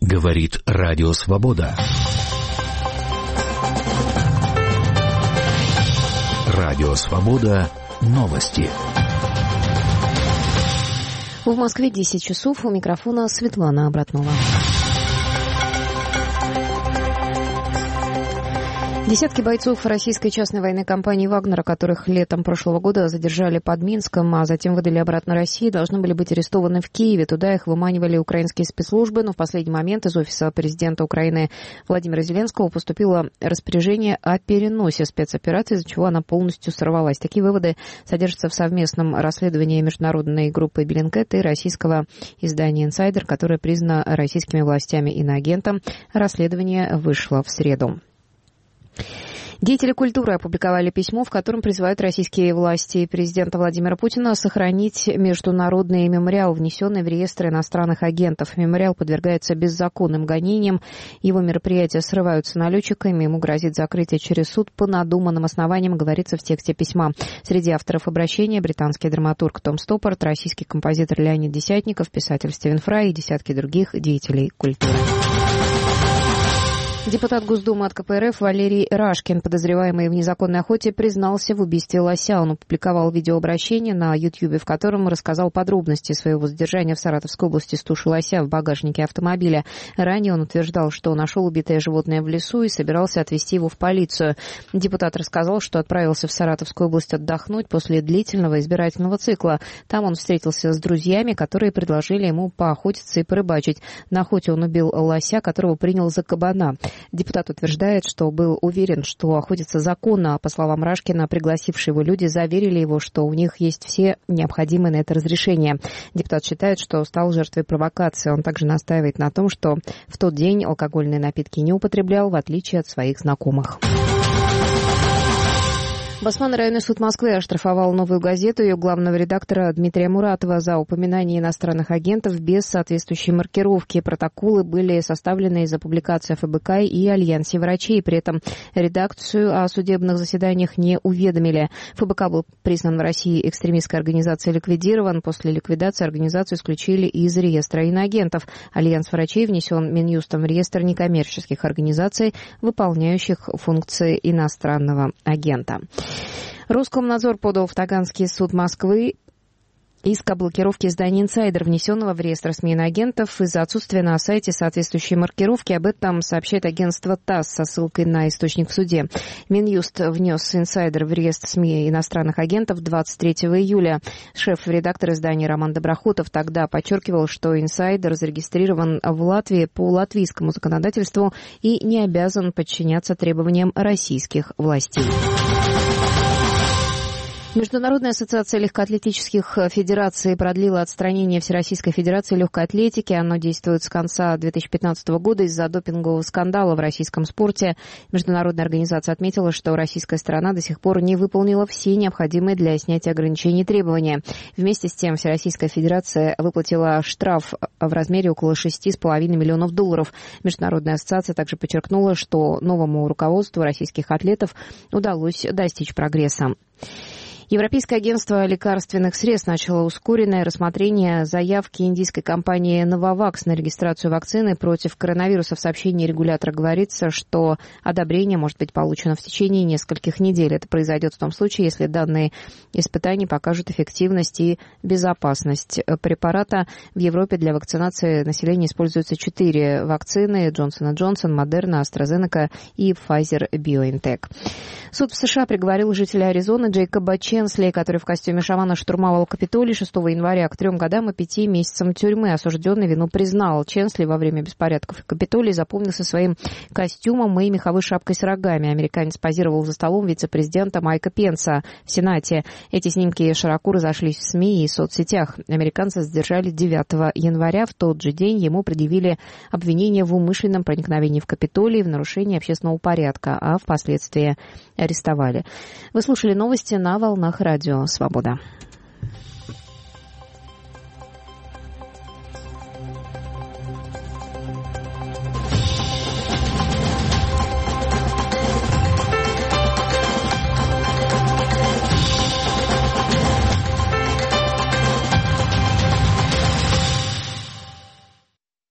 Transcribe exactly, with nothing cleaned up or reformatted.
Говорит Радио Свобода. Радио Свобода. Новости. В Москве десять часов. У микрофона Светлана Обратнова. Десятки бойцов российской частной военной компании «Вагнера», которых летом прошлого года задержали под Минском, а затем выдали обратно России, должны были быть арестованы в Киеве. Туда их выманивали украинские спецслужбы, но в последний момент из офиса президента Украины Владимира Зеленского поступило распоряжение о переносе спецоперации, из-за чего она полностью сорвалась. Такие выводы содержатся в совместном расследовании международной группы Bellingcat и российского издания «Инсайдер», которое признано российскими властями иноагентом. Расследование вышло в среду. Деятели культуры опубликовали письмо, в котором призывают российские власти и президента Владимира Путина сохранить международный мемориал, внесенный в реестр иностранных агентов. Мемориал подвергается беззаконным гонениям, его мероприятия срываются налетчиками, ему грозит закрытие через суд по надуманным основаниям, говорится в тексте письма. Среди авторов обращения британский драматург Том Стоппард, российский композитор Леонид Десятников, писатель Стивен Фрай и десятки других деятелей культуры. Депутат Госдумы от ка пэ эр эф Валерий Рашкин, подозреваемый в незаконной охоте, признался в убийстве лося. Он опубликовал видеообращение на Ютьюбе, в котором рассказал подробности своего задержания в Саратовской области с тушей лося в багажнике автомобиля. Ранее он утверждал, что нашел убитое животное в лесу и собирался отвезти его в полицию. Депутат рассказал, что отправился в Саратовскую область отдохнуть после длительного избирательного цикла. Там он встретился с друзьями, которые предложили ему поохотиться и порыбачить. На охоте он убил лося, которого принял за кабана. Депутат утверждает, что был уверен, что охотится законно. По словам Рашкина, пригласившие его люди заверили его, что у них есть все необходимые на это разрешения. Депутат считает, что стал жертвой провокации. Он также настаивает на том, что в тот день алкогольные напитки не употреблял, в отличие от своих знакомых. Басманный районный суд Москвы оштрафовал «Новую газету» и ее главного редактора Дмитрия Муратова за упоминание иностранных агентов без соответствующей маркировки. Протоколы были составлены из-за публикации эф бэ ка и Альянсе врачей. При этом редакцию о судебных заседаниях не уведомили. эф бэ ка был признан в России экстремистской организацией, ликвидирован. После ликвидации организацию исключили из реестра иноагентов. Альянс врачей внесен Минюстом в реестр некоммерческих организаций, выполняющих функции иностранного агента. Роскомнадзор подал в Таганский суд Москвы иск о блокировке издания «Инсайдер», внесенного в реестр СМИ иноагентов из-за отсутствия на сайте соответствующей маркировки. Об этом сообщает агентство ТАСС со ссылкой на источник в суде. Минюст внес «Инсайдер» в реестр СМИ иностранных агентов двадцать третьего июля. Шеф-редактор издания Роман Доброхотов тогда подчеркивал, что «Инсайдер» зарегистрирован в Латвии по латвийскому законодательству и не обязан подчиняться требованиям российских властей. Международная ассоциация легкоатлетических федераций продлила отстранение Всероссийской федерации легкой атлетики. Оно действует с конца две тысячи пятнадцатого года из-за допингового скандала в российском спорте. Международная организация отметила, что российская сторона до сих пор не выполнила все необходимые для снятия ограничений требования. Вместе с тем Всероссийская федерация выплатила штраф в размере около шести с половиной миллионов долларов. Международная ассоциация также подчеркнула, что новому руководству российских атлетов удалось достичь прогресса. Европейское агентство лекарственных средств начало ускоренное рассмотрение заявки индийской компании Novavax на регистрацию вакцины против коронавируса. В сообщении регулятора говорится, что одобрение может быть получено в течение нескольких недель. Это произойдет в том случае, если данные испытаний покажут эффективность и безопасность препарата. В Европе для вакцинации населения используются четыре вакцины: Johnson энд Johnson, Moderna, AstraZeneca и Pfizer-BioNTech. Суд в США приговорил жителя Аризоны Джейкоба Ченсли, который в костюме шамана штурмовал Капитолий шестого января, к трем годам и пяти месяцам тюрьмы. Осужденный вину признал. Ченсли во время беспорядков в Капитолии запомнился своим костюмом и меховой шапкой с рогами. Американец позировал за столом вице-президента Майка Пенса в Сенате. Эти снимки широко разошлись в СМИ и соцсетях. Американца задержали девятого января. В тот же день ему предъявили обвинение в умышленном проникновении в Капитолий, в нарушении общественного порядка, а впоследствии арестовали. Вы слушали новости на волнах Радио Свобода.